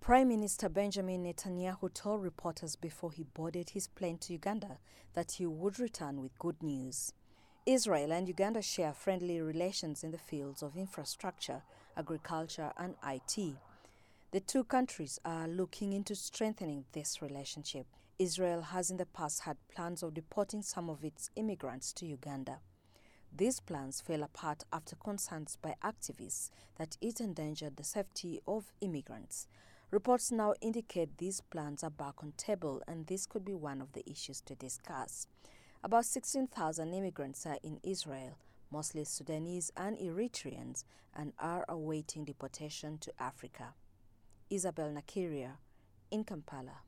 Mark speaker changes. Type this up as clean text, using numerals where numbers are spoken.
Speaker 1: Prime Minister Benjamin Netanyahu told reporters before he boarded his plane to Uganda that he would return with good news. Israel and Uganda share friendly relations in the fields of infrastructure, agriculture and IT. The two countries are looking into strengthening this relationship. Israel has in the past had plans of deporting some of its immigrants to Uganda. These plans fell apart after concerns by activists that it endangered the safety of immigrants. Reports now indicate these plans are back on table, and this could be one of the issues to discuss. About 16,000 immigrants are in Israel, mostly Sudanese and Eritreans, and are awaiting deportation to Africa. Isabel Nakiria in Kampala.